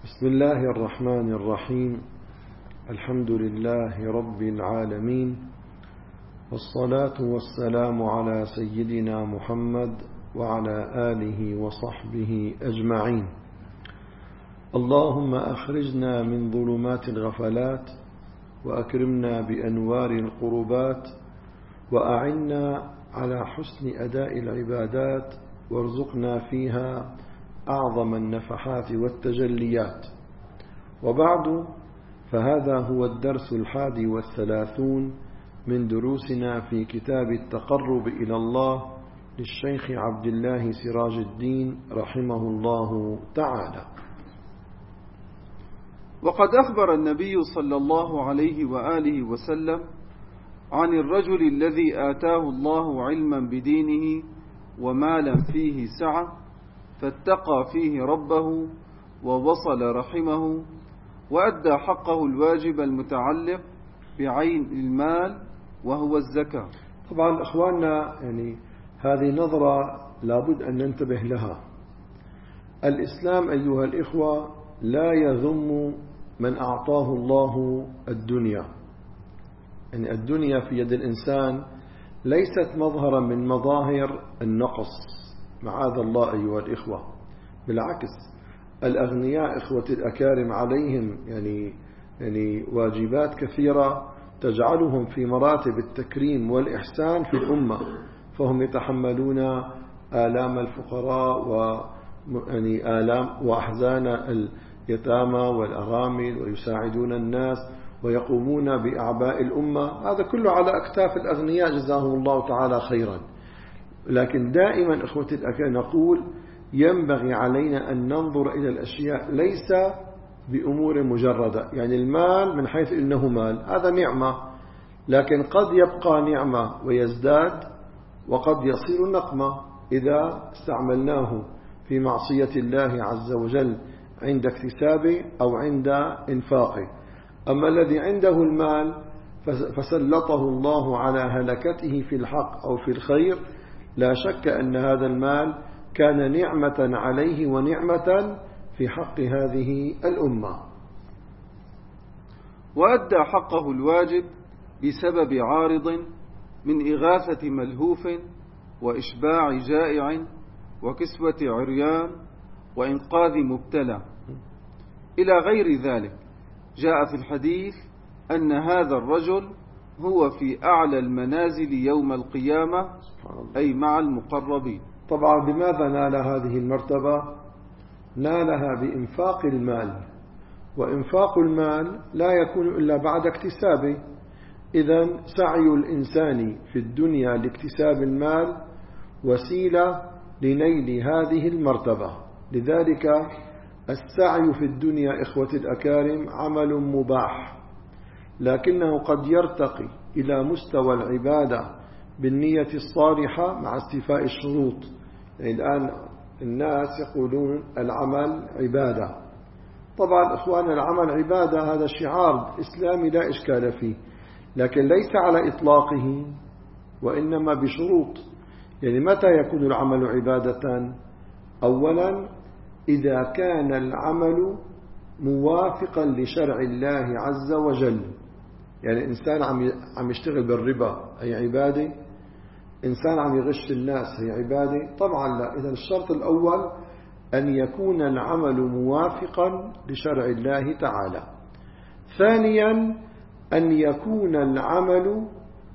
بسم الله الرحمن الرحيم. الحمد لله رب العالمين، والصلاة والسلام على سيدنا محمد وعلى آله وصحبه أجمعين. اللهم أخرجنا من ظلمات الغفلات، وأكرمنا بأنوار القربات، وأعنا على حسن أداء العبادات، وارزقنا فيها أعظم النفحات والتجليات. وبعد، فهذا هو الدرس 31 من دروسنا في كتاب التقرب إلى الله للشيخ عبد الله سراج الدين رحمه الله تعالى. وقد أخبر النبي صلى الله عليه وآله وسلم عن الرجل الذي آتاه الله علما بدينه ومالا فيه سعة، فاتقى فيه ربه ووصل رحمه وأدى حقه الواجب المتعلق بعين المال وهو الزكاة. طبعا أخواننا، هذه نظرة لابد أن ننتبه لها. الإسلام أيها الإخوة لا يذم من أعطاه الله الدنيا. الدنيا في يد الإنسان ليست مظهرا من مظاهر النقص، معاذ الله أيها الإخوة. بالعكس، الأغنياء إخوة الأكارم عليهم واجبات كثيرة تجعلهم في مراتب التكريم والإحسان في الأمة، فهم يتحملون آلام الفقراء آلام وأحزان اليتامى والأرامل، ويساعدون الناس ويقومون بأعباء الأمة. هذا كله على أكتاف الأغنياء جزاهم الله تعالى خيرا. لكن دائما إخوة الأكارم نقول ينبغي علينا أن ننظر إلى الأشياء ليس بأمور مجردة. المال من حيث إنه مال هذا نعمة، لكن قد يبقى نعمة ويزداد، وقد يصير نقمة إذا استعملناه في معصية الله عز وجل عند اكتسابه أو عند إنفاقه. أما الذي عنده المال فسلطه الله على هلكته في الحق أو في الخير، لا شك أن هذا المال كان نعمة عليه ونعمة في حق هذه الأمة. وأدى حقه الواجب بسبب عارض من إغاثة ملهوف وإشباع جائع وكسوة عريان وإنقاذ مبتلى إلى غير ذلك. جاء في الحديث أن هذا الرجل هو في أعلى المنازل يوم القيامة، أي مع المقربين. طبعا بماذا نال هذه المرتبة؟ نالها بإنفاق المال، وإنفاق المال لا يكون إلا بعد اكتسابه. إذن سعي الإنسان في الدنيا لاكتساب المال وسيلة لنيل هذه المرتبة. لذلك السعي في الدنيا إخوة الأكارم عمل مباح، لكنه قد يرتقي إلى مستوى العبادة بالنية الصالحة مع استيفاء الشروط. الآن الناس يقولون العمل عبادة. طبعا إخوان، العمل عبادة هذا شعار إسلامي لا إشكال فيه، لكن ليس على إطلاقه، وإنما بشروط. متى يكون العمل عبادة؟ أولا، إذا كان العمل موافقا لشرع الله عز وجل. إنسان عم يشتغل بالربا هي عبادة؟ إنسان عم يغش الناس هي عبادة؟ طبعا لا. إذا الشرط الأول أن يكون العمل موافقا لشرع الله تعالى. ثانيا، أن يكون العمل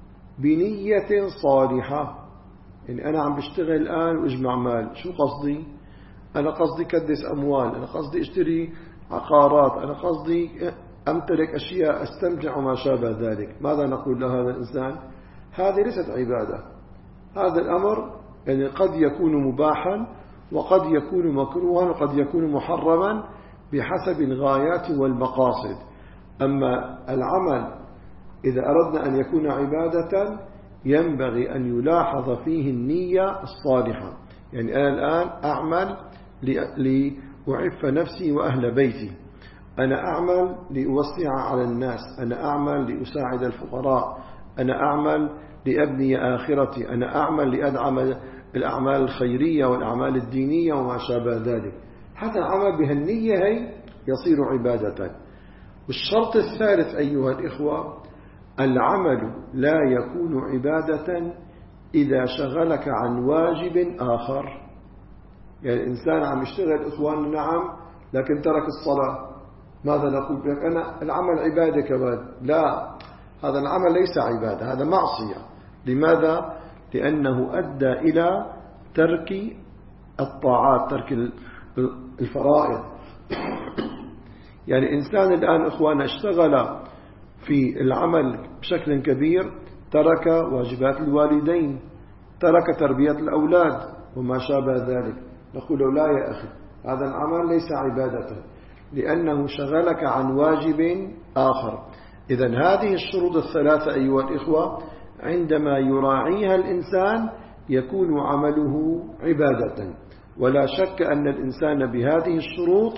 بنية صالحة. أنا عم بشتغل الآن وأجمع مال، شو قصدي؟ أنا قصدي كدس أموال، أنا قصدي اشتري عقارات، أنا قصدي أمتلك أشياء أستمتع وما شابه ذلك. ماذا نقول لهذا الإنسان؟ هذه ليست عبادة. هذا الأمر قد يكون مباحا، وقد يكون مكروها، وقد يكون محرما بحسب الغايات والمقاصد. أما العمل إذا أردنا أن يكون عبادة ينبغي أن يلاحظ فيه النية الصالحة. أنا الآن أعمل لأعف نفسي وأهل بيتي، أنا أعمل لأوسع على الناس، أنا أعمل لأساعد الفقراء، أنا أعمل لأبني آخرتي، أنا أعمل لأدعم الأعمال الخيرية والأعمال الدينية وما شابه ذلك. هذا العمل بهالنية هي يصير عبادة. والشرط الثالث أيها الإخوة: العمل لا يكون عبادة إذا شغلك عن واجب آخر. يعني الإنسان عم يشتغل إخواننا نعم، لكن ترك الصلاة، ماذا نقول لك؟ أنا العمل عبادة كمان. لا، هذا العمل ليس عبادة، هذا معصية. لماذا؟ لأنه أدى إلى ترك الطاعات، ترك الفرائض. يعني إنسان الآن إخوانا اشتغل في العمل بشكل كبير، ترك واجبات الوالدين، ترك تربية الأولاد وما شابه ذلك. نقول له: لا يا أخي، هذا العمل ليس عبادة، لأنه شغلك عن واجب آخر. إذن هذه الشروط الثلاثة أيها الإخوة عندما يراعيها الإنسان يكون عمله عبادة. ولا شك أن الإنسان بهذه الشروط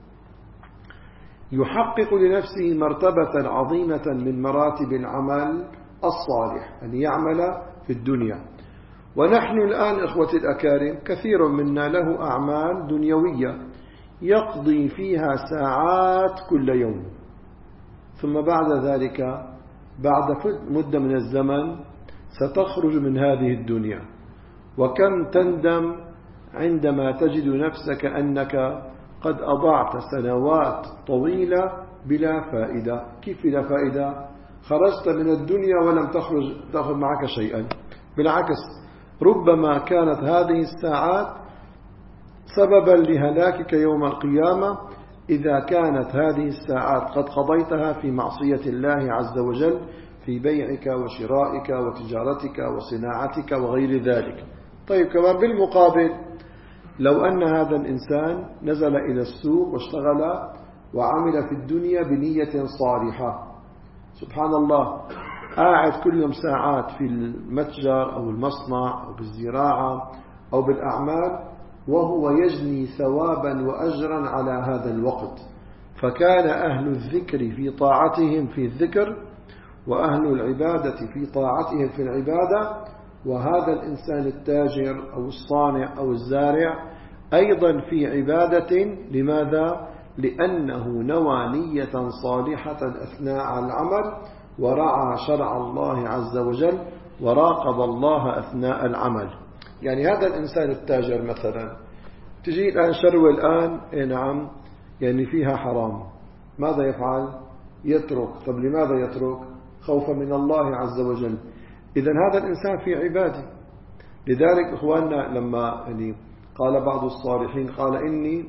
يحقق لنفسه مرتبة عظيمة من مراتب العمل الصالح، أن يعمل في الدنيا. ونحن الآن إخوتي الأكارم كثير منا له أعمال دنيوية يقضي فيها ساعات كل يوم، ثم بعد ذلك بعد مدة من الزمن ستخرج من هذه الدنيا. وكم تندم عندما تجد نفسك أنك قد أضعت سنوات طويلة بلا فائدة. كيف بلا فائدة؟ خرجت من الدنيا ولم تأخذ معك شيئا، بالعكس ربما كانت هذه الساعات سببا لهلاكك يوم القيامة، إذا كانت هذه الساعات قد قضيتها في معصية الله عز وجل، في بيعك وشرائك وتجارتك وصناعتك وغير ذلك. طيب كمان بالمقابل، لو أن هذا الإنسان نزل إلى السوق واشتغل وعمل في الدنيا بنية صالحة، سبحان الله، قاعد كل يوم ساعات في المتجر أو المصنع أو بالزراعة أو بالأعمال، وهو يجني ثوابا وأجرا على هذا الوقت. فكان أهل الذكر في طاعتهم في الذكر، وأهل العبادة في طاعتهم في العبادة. وهذا الإنسان التاجر أو الصانع أو الزارع أيضا في عبادة. لماذا؟ لأنه نوى نية صالحة أثناء العمل، ورعى شرع الله عز وجل، وراقب الله أثناء العمل. يعني هذا الإنسان التاجر مثلا تجي الآن شروة الآن نعم يعني فيها حرام، ماذا يفعل؟ يترك. طب لماذا يترك؟ خوفا من الله عز وجل. إذن هذا الإنسان في عبادة. لذلك إخواننا لما يعني قال بعض الصالحين قال: إني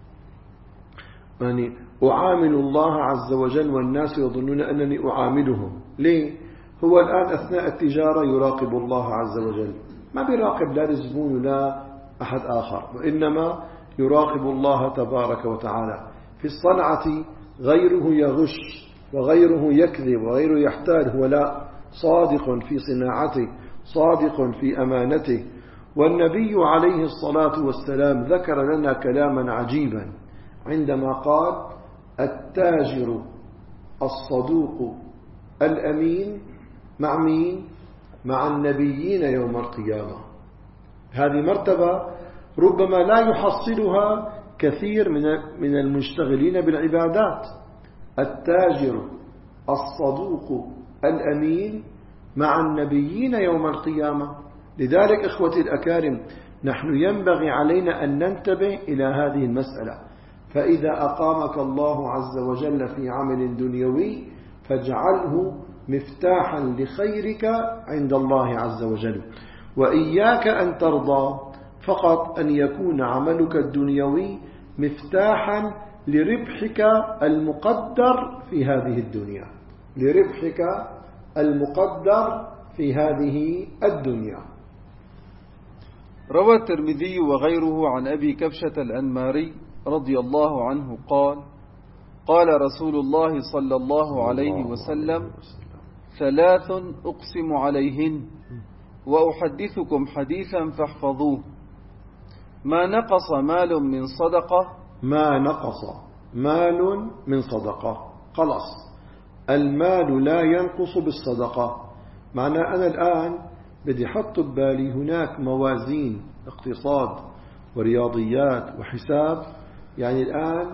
يعني أعامل الله عز وجل والناس يظنون أنني أعاملهم. ليه؟ هو الآن أثناء التجارة يراقب الله عز وجل، ما بيراقب لا الزبون ولا أحد آخر، وإنما يراقب الله تبارك وتعالى. في الصنعة غيره يغش وغيره يكذب وغيره يحتال، هو لا، صادق في صناعته، صادق في أمانته. والنبي عليه الصلاة والسلام ذكر لنا كلاما عجيبا عندما قال: التاجر الصدوق الأمين مع مين؟ مع النبيين يوم القيامة. هذه مرتبة ربما لا يحصلها كثير من المشتغلين بالعبادات. التاجر الصدوق الأمين مع النبيين يوم القيامة. لذلك إخوتي الأكارم نحن ينبغي علينا أن ننتبه إلى هذه المسألة. فإذا أقامك الله عز وجل في عمل دنيوي فاجعله مفتاحا لخيرك عند الله عز وجل، وإياك أن ترضى فقط أن يكون عملك الدنيوي مفتاحا لربحك المقدر في هذه الدنيا، لربحك المقدر في هذه الدنيا. روى الترمذي وغيره عن أبي كبشة الأنماري رضي الله عنه قال: قال رسول الله صلى الله عليه وسلم: ثلاث أقسم عليهن وأحدثكم حديثا فاحفظوه: ما نقص مال من صدقة، ما نقص مال من صدقة. خلاص، المال لا ينقص بالصدقة. معنى أنا الآن بدي حط ببالي هناك موازين اقتصاد ورياضيات وحساب. يعني الآن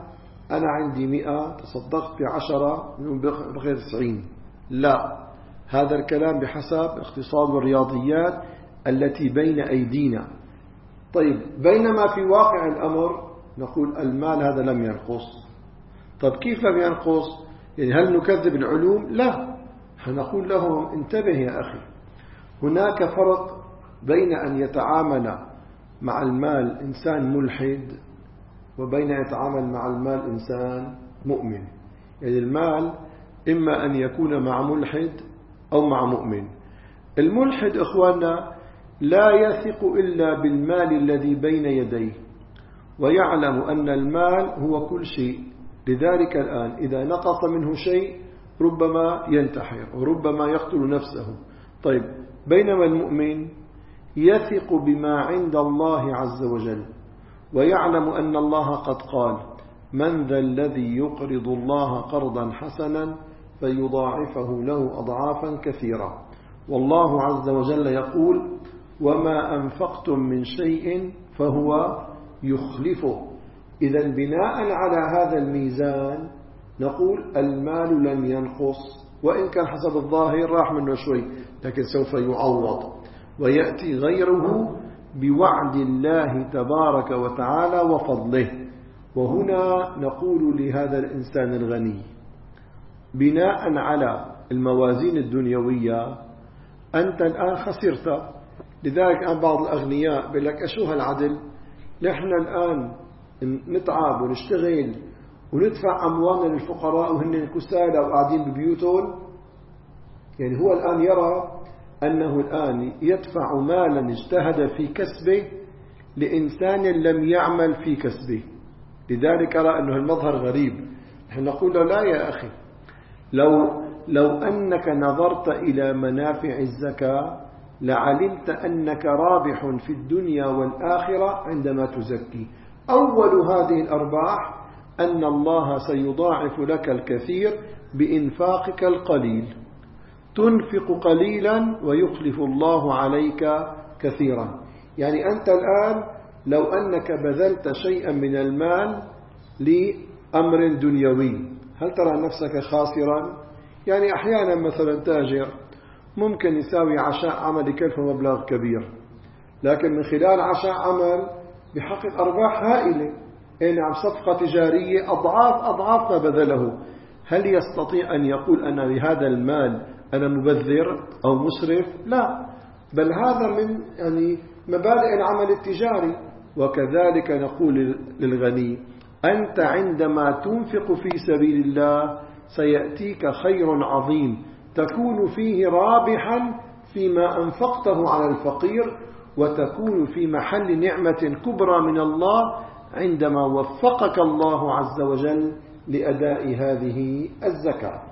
أنا عندي 100 تصدقت ب10 بقي 90. لا، هذا الكلام بحسب اقتصاد والرياضيات التي بين أيدينا. طيب بينما في واقع الأمر نقول المال هذا لم ينقص. طب كيف لم ينقص؟ يعني هل نكذب العلوم؟ لا، نقول لهم انتبه يا أخي، هناك فرق بين أن يتعامل مع المال إنسان ملحد وبين يتعامل مع المال إنسان مؤمن. يعني المال إما أن يكون مع ملحد أو مع مؤمن. الملحد إخواننا لا يثق إلا بالمال الذي بين يديه، ويعلم أن المال هو كل شيء، لذلك الآن إذا نقص منه شيء ربما ينتحر وربما يقتل نفسه. طيب بينما المؤمن يثق بما عند الله عز وجل، ويعلم أن الله قد قال: من ذا الذي يقرض الله قرضا حسنا فيضاعفه له أضعافا كثيرة. والله عز وجل يقول: وما أنفقتم من شيء فهو يخلفه. إذا بناء على هذا الميزان نقول المال لم ينقص، وإن كان حسب الظاهر راح منه شوي، لكن سوف يعوض ويأتي غيره بوعد الله تبارك وتعالى وفضله. وهنا نقول لهذا الإنسان الغني بناء على الموازين الدنيوية: أنت الآن خسرت. لذلك الآن بعض الأغنياء بيقول لك: أشو هالعدل؟ نحن الآن نتعب ونشتغل وندفع أموالنا للفقراء وهن كسالى وقاعدين ببيوتهم. يعني هو الآن يرى أنه الآن يدفع مالا اجتهد في كسبه لإنسان لم يعمل في كسبه، لذلك أرى أنه المظهر غريب. نحن نقول له: لا يا أخي، لو أنك نظرت إلى منافع الزكاة لعلمت أنك رابح في الدنيا والآخرة عندما تزكي. أول هذه الأرباح أن الله سيضاعف لك الكثير بإنفاقك القليل. تنفق قليلا ويخلف الله عليك كثيرا. يعني أنت الآن لو أنك بذلت شيئا من المال لأمر دنيوي هل ترى نفسك خاسرا؟ يعني أحيانا مثلا تاجر ممكن يساوي عشاء عمل يكلفه مبلغ كبير، لكن من خلال عشاء عمل بحقق أرباح هائلة. نعم، صفقة تجارية أضعاف ما بذله. هل يستطيع أن يقول أنا بهذا المال أنا مبذر أو مسرف؟ لا، بل هذا من مبادئ العمل التجاري. وكذلك نقول للغني: أنت عندما تنفق في سبيل الله سيأتيك خير عظيم تكون فيه رابحا فيما أنفقته على الفقير، وتكون في محل نعمة كبرى من الله عندما وفقك الله عز وجل لأداء هذه الزكاة.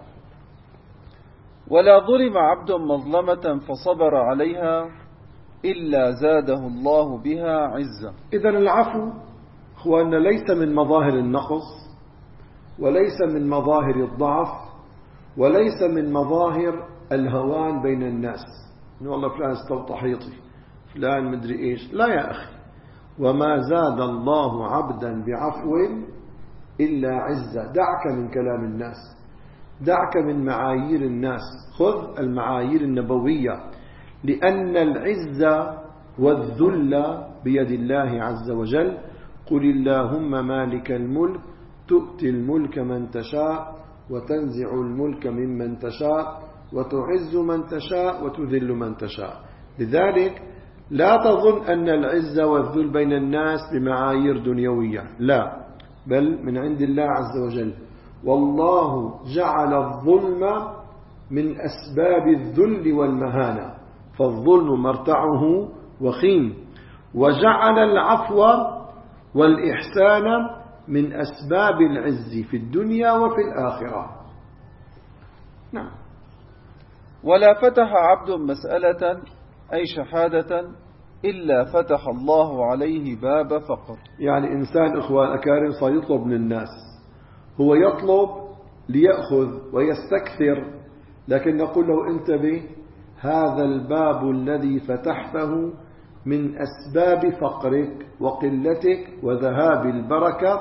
ولا ظلم عبد مظلمة فصبر عليها إلا زاده الله بها عزة. إذن العفو أخواننا ليس من مظاهر النقص، وليس من مظاهر الضعف، وليس من مظاهر الهوان بين الناس. إنه والله فلان استوطى حيطي، فلان مدري إيش. لا يا أخي، وما زاد الله عبدا بعفو إلا عزة. دعك من كلام الناس، دعك من معايير الناس، خذ المعايير النبوية، لأن العزة والذل بيد الله عز وجل. قل اللهم مالك الملك تؤتي الملك من تشاء وتنزع الملك ممن تشاء وتعز من تشاء وتذل من تشاء. لذلك لا تظن أن العزة والذل بين الناس بمعايير دنيوية، لا، بل من عند الله عز وجل. والله جعل الظلم من أسباب الذل والمهانة، فالظلم مرتعه وخيم، وجعل العفو والإحسان من أسباب العز في الدنيا وفي الآخرة. نعم. ولا فتح عبد مسألة أي شهادة إلا فتح الله عليه باب فقر. يعني إنسان إخوان أكارم صار يطلب من الناس، هو يطلب ليأخذ ويستكثر، لكن نقول له انتبه، هذا الباب الذي فتحته من أسباب فقرك وقلتك وذهاب البركة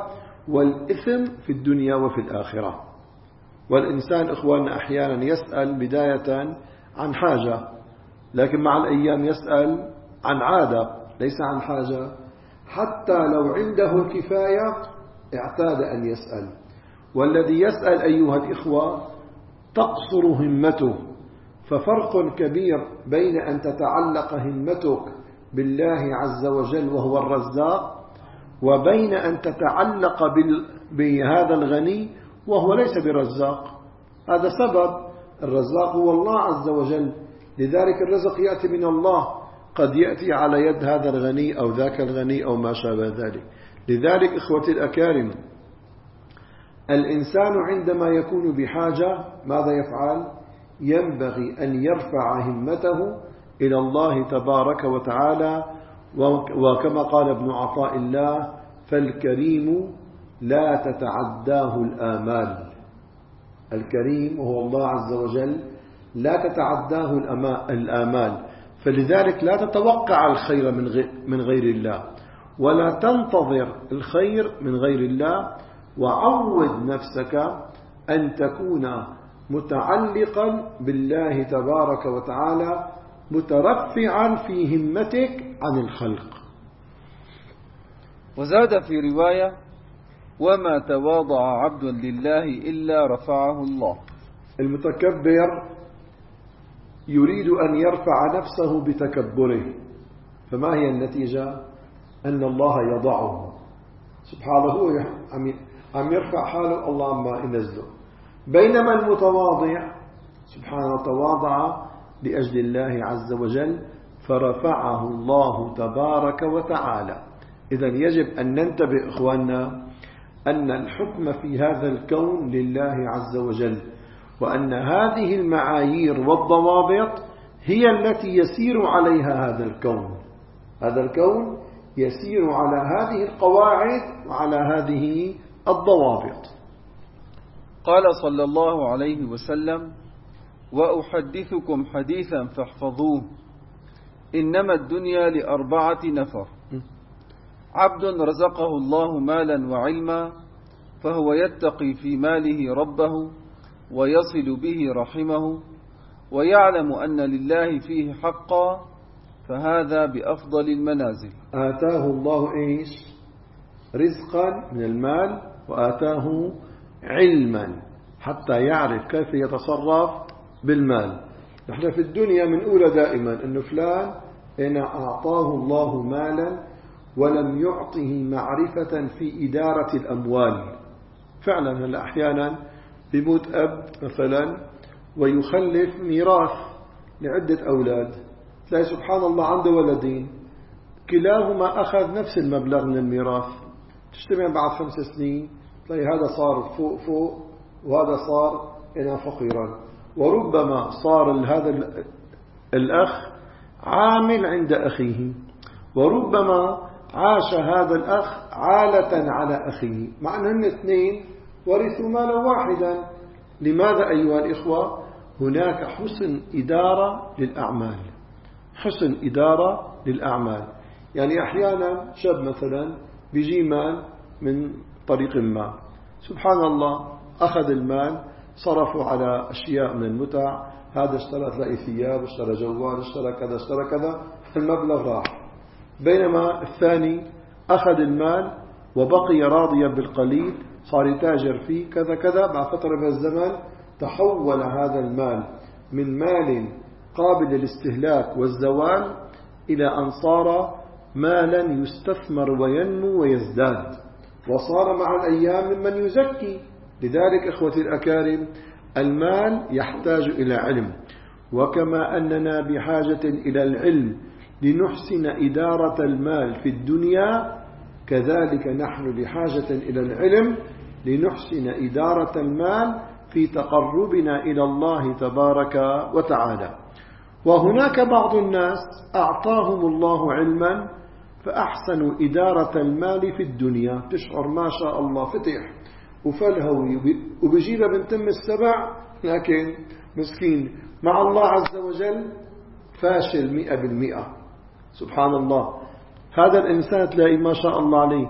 والإثم في الدنيا وفي الآخرة. والإنسان إخواننا أحيانا يسأل بداية عن حاجة، لكن مع الأيام يسأل عن عادة ليس عن حاجة. حتى لو عنده الكفاية اعتاد أن يسأل. والذي يسأل أيها الإخوة تقصر همته. ففرق كبير بين أن تتعلق همتك بالله عز وجل وهو الرزاق، وبين أن تتعلق بهذا الغني وهو ليس برزاق. هذا سبب. الرزاق هو الله عز وجل، لذلك الرزق يأتي من الله، قد يأتي على يد هذا الغني أو ذاك الغني أو ما شابه ذلك. لذلك إخوتي الأكارم، الإنسان عندما يكون بحاجة ماذا يفعل؟ ينبغي أن يرفع همته إلى الله تبارك وتعالى. وكما قال ابن عطاء الله: فالكريم لا تتعداه الآمال. الكريم وهو الله عز وجل لا تتعداه الآمال. فلذلك لا تتوقع الخير من غير الله، ولا تنتظر الخير من غير الله. وعود نفسك أن تكون متعلقا بالله تبارك وتعالى، مترفعا في همتك عن الخلق. وزاد في رواية: وما تواضع عبد لله إلا رفعه الله. المتكبر يريد أن يرفع نفسه بتكبره، فما هي النتيجة؟ أن الله يضعه سبحانه. هو عم يرفع حاله، الله عما ينزله. بينما المتواضع سبحانه تواضع لأجل الله عز وجل فرفعه الله تبارك وتعالى. إذن يجب أن ننتبه إخواننا أن الحكم في هذا الكون لله عز وجل، وأن هذه المعايير والضوابط هي التي يسير عليها هذا الكون. هذا الكون يسير على هذه القواعد وعلى هذه الضوابط. قال صلى الله عليه وسلم: وأحدثكم حديثا فاحفظوه، إنما الدنيا ل4 نفر: عبد رزقه الله مالا وعلما فهو يتقي في ماله ربه ويصل به رحمه ويعلم أن لله فيه حقا، فهذا بأفضل المنازل. آتاه الله إيش؟ رزقا من المال، وآتاه علما حتى يعرف كيف يتصرف بالمال. نحن في الدنيا بنقول دائما أن فلان إن أعطاه الله مالا ولم يعطه معرفة في إدارة الأموال. فعلا هلا أحيانا بيموت أب مثلا ويخلف ميراث لعدة أولاد، تلاقي سبحان الله عنده ولدين كلاهما أخذ نفس المبلغ من الميراث. تجتمع بعد 5 سنين تلاقي هذا صار فوق وهذا صار فقيرا. وربما صار هذا الأخ عامل عند أخيه، وربما عاش هذا الأخ عالة على أخيه، مع أنهم 2 ورثوا مالا واحدا. لماذا أيها الإخوة؟ هناك حسن إدارة للأعمال. حسن إدارة للأعمال. يعني أحيانا شاب مثلا بيجي مال من طريق ما، سبحان الله أخذ المال صرفوا على أشياء من المتع، هذا اشترى تلاقي ثياب، اشترى جوال، اشترى كذا اشترى كذا، المبلغ راح. بينما الثاني أخذ المال وبقي راضيا بالقليل، صار يتاجر فيه كذا كذا. بعد فترة من الزمن تحول هذا المال من مال قابل للاستهلاك والزوال إلى أن صار مالا يستثمر وينمو ويزداد، وصار مع الأيام ممن يزكي. لذلك إخوتي الأكارم المال يحتاج إلى علم، وكما أننا بحاجة إلى العلم لنحسن إدارة المال في الدنيا، كذلك نحن بحاجة إلى العلم لنحسن إدارة المال في تقربنا إلى الله تبارك وتعالى. وهناك بعض الناس أعطاهم الله علما فأحسنوا إدارة المال في الدنيا، تشعر ما شاء الله فتح وفلهوي وبجيبه بنتم السبع، لكن مسكين مع الله عز وجل فاشل 100%. سبحان الله. هذا الإنسان تلاقي ما شاء الله عليه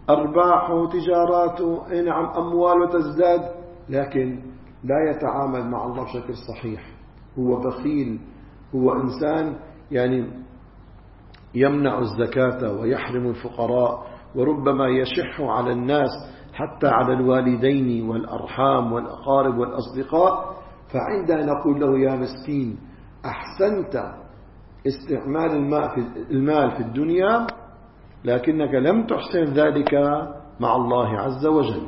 أرباح وتجارات نعم أموال وتزداد، لكن لا يتعامل مع الله بشكل صحيح، هو بخيل، هو إنسان يعني يمنع الزكاة ويحرم الفقراء، وربما يشح على الناس حتى على الوالدين والأرحام والأقارب والأصدقاء. فعندها نقول له يا مسكين أحسنت استعمال المال في الدنيا، لكنك لم تحسن ذلك مع الله عز وجل.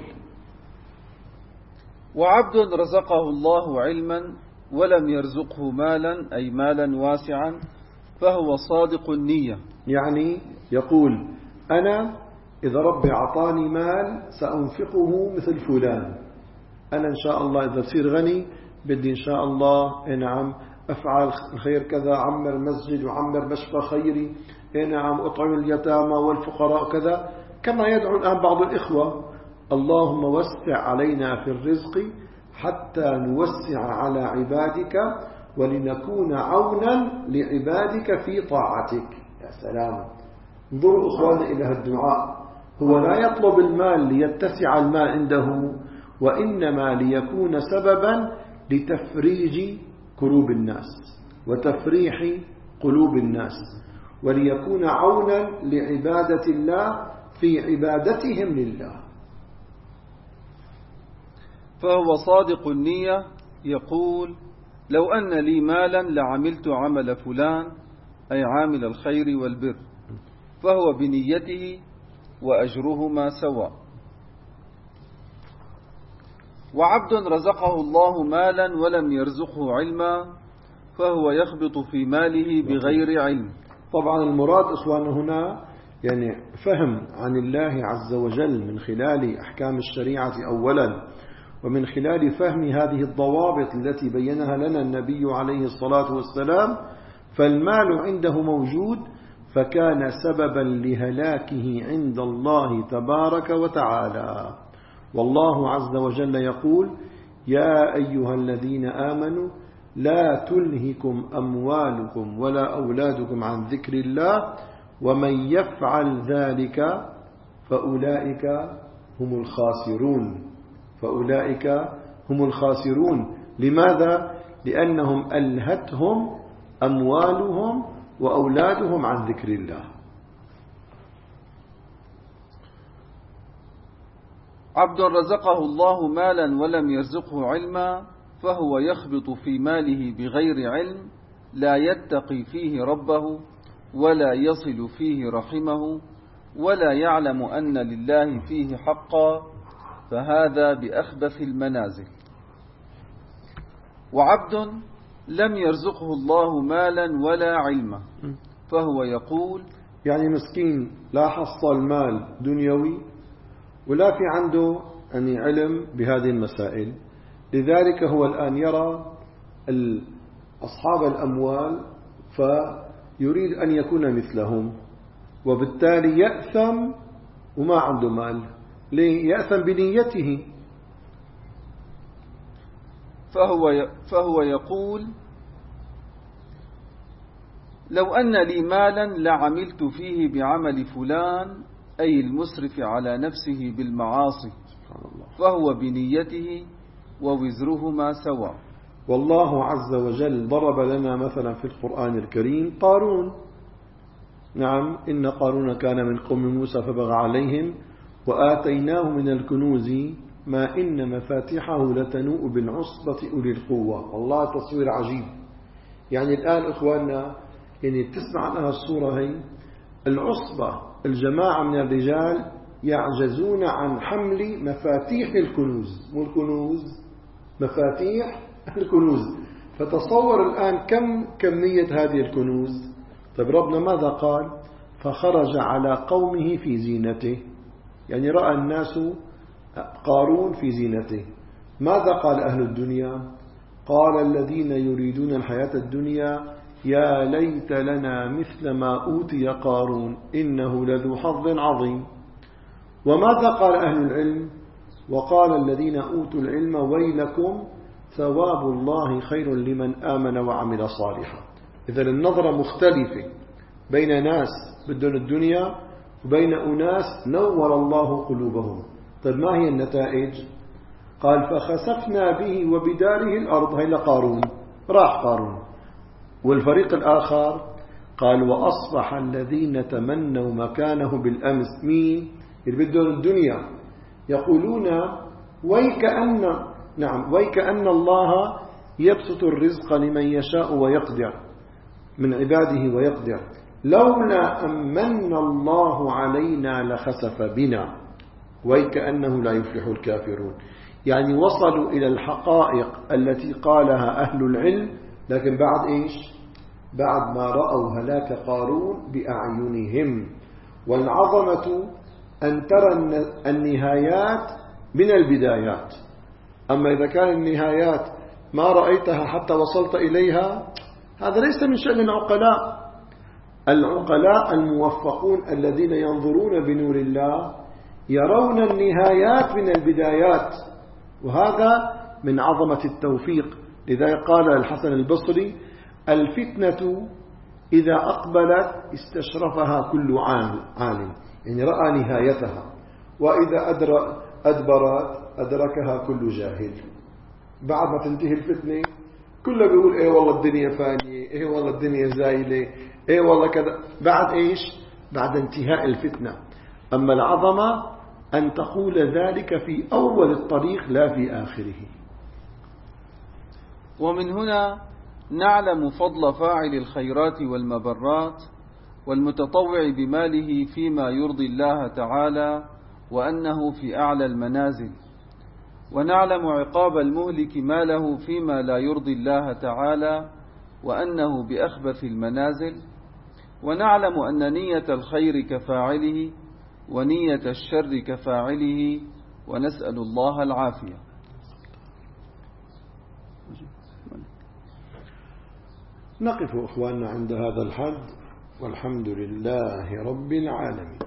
وعبد رزقه الله علما ولم يرزقه مالا، أي مالا واسعا، فهو صادق النية. يعني يقول أنا إذا ربي أعطاني مال سأنفقه مثل فلان، أنا إن شاء الله إذا بصير غني بدي إن شاء الله نعم أفعل الخير كذا، عمر مسجد وعمر مشفى خيري، نعم أطعم اليتامى والفقراء كذا، كما يدعو الآن بعض الإخوة اللهم وسع علينا في الرزق حتى نوسع على عبادك ولنكون عونا لعبادك في طاعتك. يا سلام، انظروا إخواننا إلى هذا الدعاء، هو لا يطلب المال ليتسع المال عنده، وإنما ليكون سببا لتفريج كروب الناس وتفريح قلوب الناس، وليكون عونا لعبادة الله في عبادتهم لله. فهو صادق النية، يقول لو أن لي مالا لعملت عمل فلان، أي عامل الخير والبر، فهو بنيته وأجرهما سواء. وعبد رزقه الله مالا ولم يرزقه علما، فهو يخبط في ماله بغير علم. طبعا المراد إخوان هنا يعني فهم عن الله عز وجل من خلال أحكام الشريعة أولا، ومن خلال فهم هذه الضوابط التي بينها لنا النبي عليه الصلاة والسلام. فالمال عنده موجود، فكان سببا لهلاكه عند الله تبارك وتعالى. والله عز وجل يقول يا أيها الذين آمنوا لا تلهكم أموالكم ولا أولادكم عن ذكر الله ومن يفعل ذلك فأولئك هم الخاسرون. فأولئك هم الخاسرون. لماذا؟ لأنهم ألهتهم أموالهم وأولادهم عن ذكر الله. عبد رزقه الله مالا ولم يرزقه علما، فهو يخبط في ماله بغير علم، لا يتقي فيه ربه ولا يصل فيه رحمه ولا يعلم أن لله فيه حقا، فهذا بأخبث المنازل. وعبد لم يرزقه الله مالا ولا علما، فهو يقول يعني مسكين لا حصل مال دنيوي ولا في عنده يعني علم بهذه المسائل، لذلك هو الآن يرى أصحاب الأموال فيريد أن يكون مثلهم، وبالتالي يأثم وما عنده مال. ليه؟ يأثم بنيته. فهو يقول لو أن لي مالا لعملت فيه بعمل فلان، أي المسرف على نفسه بالمعاصي، فهو بنيته ووزرهما سواء. والله عز وجل ضرب لنا مثلا في القرآن الكريم قارون. نعم، إن قارون كان من قوم موسى فبغى عليهم وآتيناه من الكنوز ما إن مفاتحه لتنوء بالعصبة أولي القوة. والله تصوير عجيب. يعني الآن إخواننا يعني تسمع عنها الصورة هي، العصبة الجماعة من الرجال يعجزون عن حمل مفاتيح الكنوز، مو الكنوز، مفاتيح الكنوز. فتصور الآن كمية هذه الكنوز. طيب ربنا ماذا قال؟ فخرج على قومه في زينته، يعني رأى الناس قارون في زينته. ماذا قال أهل الدنيا؟ قال الذين يريدون الحياة الدنيا يا ليت لنا مثل ما أوتي قارون إنه لذو حظ عظيم. وماذا قال أهل العلم؟ وقال الذين أوتوا العلم ويلكم ثواب الله خير لمن آمن وعمل صالحا. إذن النظرة مختلفة بين ناس بدون الدنيا وبين أناس نور الله قلوبهم. طيب ما هي النتائج؟ قال فخسفنا به وبداره الأرض. هي لقارون، راح قارون. والفريق الآخر قال وأصبح الذين تمنوا مكانه بالأمس، مين؟ اللي بدهم الدنيا، يقولون ويكأن الله يبسط الرزق لمن يشاء ويقدر من عباده ويقدر لولا أمن الله علينا لخسف بنا ويكأنه لا يفلح الكافرون. يعني وصلوا إلى الحقائق التي قالها أهل العلم، لكن بعد إيش؟ بعد ما رأوا هلاك قارون بأعينهم. والعظمة أن ترى النهايات من البدايات. أما إذا كان النهايات ما رأيتها حتى وصلت إليها، هذا ليس من شأن العقلاء. العقلاء الموفقون الذين ينظرون بنور الله يرون النهايات من البدايات، وهذا من عظمة التوفيق. لذا قال الحسن البصري الفتنة إذا أقبلت استشرفها كل عالم، يعني رأى نهايتها، وإذا أدبرت أدركها كل جاهل. بعد ما تنتهي الفتنة كله بيقول إيه والله الدنيا فانية، إيه والله الدنيا زايلة، إيه والله كذا. بعد إيش؟ بعد انتهاء الفتنة. أما العظمة أن تقول ذلك في أول الطريق لا في آخره. ومن هنا نعلم فضل فاعل الخيرات والمبرات والمتطوع بماله فيما يرضي الله تعالى، وأنه في أعلى المنازل. ونعلم عقاب المهلك ماله فيما لا يرضي الله تعالى، وأنه بأخبث المنازل. ونعلم أن نية الخير كفاعله ونية الشر كفاعله، ونسأل الله العافية. نقف أخواننا عند هذا الحد، والحمد لله رب العالمين.